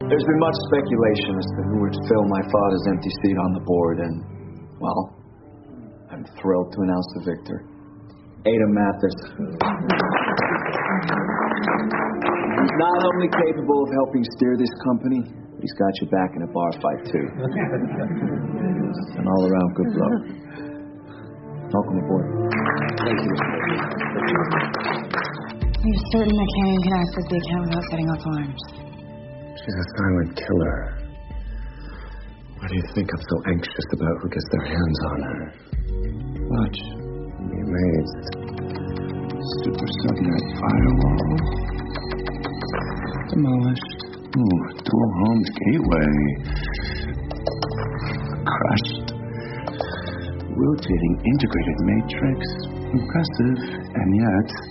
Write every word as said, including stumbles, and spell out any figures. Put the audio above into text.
There's been much speculation as to who would fill my father's empty seat on the board, and, well, I'm thrilled to announce the victor. Ada Mathis. He's not only capable of helping steer this company, but he's got your back in a bar fight, too. An all-around good bloke. Welcome aboard. Thank you. You're certain that Canyon can access the account without setting off alarms? She's a silent killer. Why do you think I'm so anxious about who gets their hands on her? Watch. Be amazed. Super subnet firewall. Demolished. Ooh, dual homes gateway. Crushed. Rotating integrated matrix. Impressive. And yet,